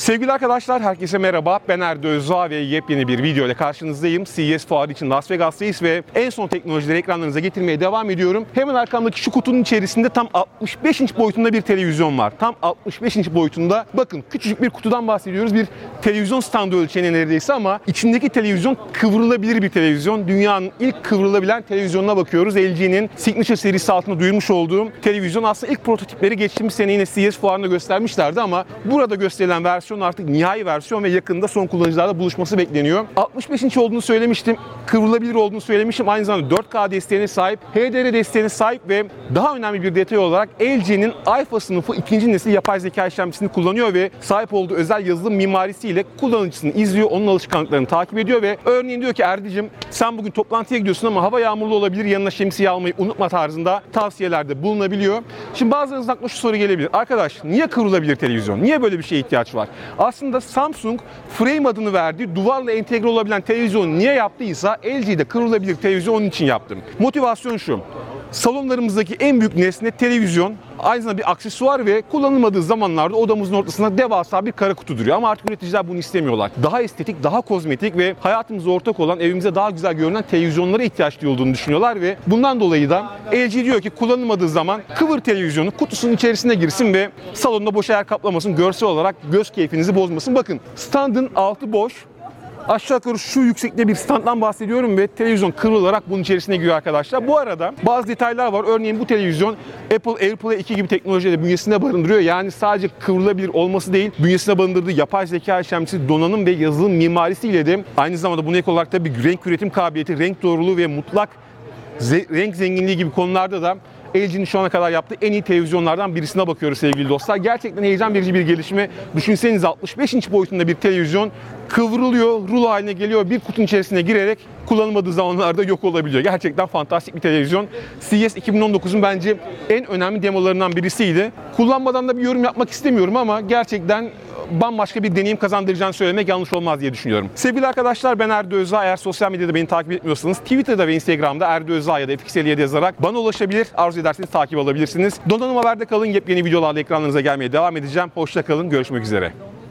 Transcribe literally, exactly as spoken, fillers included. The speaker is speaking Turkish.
Sevgili arkadaşlar, herkese merhaba. Ben Erdo Özdoğa ve yepyeni bir video ile karşınızdayım. C E S fuarı için Las Vegas'tayız ve en son teknolojileri ekranlarınıza getirmeye devam ediyorum. Hemen arkamdaki şu kutunun içerisinde tam altmış beş inç boyutunda bir televizyon var. Tam altmış beş inç boyutunda. Bakın, küçücük bir kutudan bahsediyoruz. Bir televizyon standı ölçeğine neredeyse ama içindeki televizyon kıvrılabilir bir televizyon. Dünyanın ilk kıvrılabilen televizyonuna bakıyoruz. L G'nin Signature serisi altında duyurmuş olduğum televizyon. Aslında ilk prototipleri geçtiğimiz sene yine C E S fuarında göstermişlerdi ama burada gösterilen versiyon artık nihai versiyon ve yakında son kullanıcılarla buluşması bekleniyor. altmış beş inç olduğunu söylemiştim. Kıvrılabilir olduğunu söylemiştim. Aynı zamanda dört K desteğine sahip, H D R desteğine sahip ve daha önemli bir detay olarak L G'nin Alpha sınıfı ikinci nesil yapay zeka işlemcisini kullanıyor ve sahip olduğu özel yazılım mimarisiyle kullanıcısını izliyor, onun alışkanlıklarını takip ediyor ve örneğin diyor ki Erdicim, sen bugün toplantıya gidiyorsun ama hava yağmurlu olabilir, yanına şemsiye almayı unutma tarzında tavsiyelerde bulunabiliyor. Şimdi bazılarınızın aklına şu soru gelebilir. Arkadaş, niye kıvrılabilir televizyon? Niye böyle bir şeye ihtiyaç var? Aslında Samsung Frame adını verdiği duvarla entegre olabilen televizyonu niye yaptıysa L G'de kıvrılabilir televizyon onun için yaptım. Motivasyon şu: salonlarımızdaki en büyük nesne televizyon, aynı zamanda bir aksesuar ve kullanılmadığı zamanlarda odamızın ortasında devasa bir kara kutu duruyor. Ama artık üreticiler bunu istemiyorlar. Daha estetik, daha kozmetik ve hayatımıza ortak olan, evimize daha güzel görünen televizyonlara ihtiyaç duyulduğunu düşünüyorlar ve bundan dolayı da L G diyor ki kullanılmadığı zaman kıvır televizyonu kutusunun içerisine girsin ve salonda boş yer kaplamasın, görsel olarak göz keyfinizi bozmasın. Bakın, standın altı boş. Aşağı yukarı şu yüksekte bir standdan bahsediyorum ve televizyon kıvrılarak bunun içerisine giriyor arkadaşlar. Bu arada bazı detaylar var. Örneğin bu televizyon Apple AirPlay iki gibi teknolojileri bünyesinde barındırıyor. Yani sadece kıvrılabilir olması değil, bünyesinde barındırdığı yapay zeka işlemcisi, donanım ve yazılım mimarisiyle de aynı zamanda buna ek olarak da bir renk üretim kabiliyeti, renk doğruluğu ve mutlak ze- renk zenginliği gibi konularda da L G'nin şu ana kadar yaptığı en iyi televizyonlardan birisine bakıyoruz sevgili dostlar. Gerçekten heyecan verici bir gelişme. Düşünsenize, altmış beş inç boyutunda bir televizyon kıvrılıyor, rulo haline geliyor, bir kutunun içerisine girerek kullanılmadığı zamanlarda yok olabiliyor. Gerçekten fantastik bir televizyon. C E S iki bin on dokuzun bence en önemli demolarından birisiydi. Kullanmadan da bir yorum yapmak istemiyorum ama gerçekten bambaşka bir deneyim kazandıracağını söylemek yanlış olmaz diye düşünüyorum. Sevgili arkadaşlar, ben Erdo Özdoğa. Eğer sosyal medyada beni takip etmiyorsanız Twitter'da ve Instagram'da Erdo Özdoğa ya da F X L yazarak bana ulaşabilir, arzu ederseniz takip alabilirsiniz. Donanım Haber'de kalın, yepyeni videolarla ekranlarınıza gelmeye devam edeceğim. Hoşça kalın, görüşmek üzere.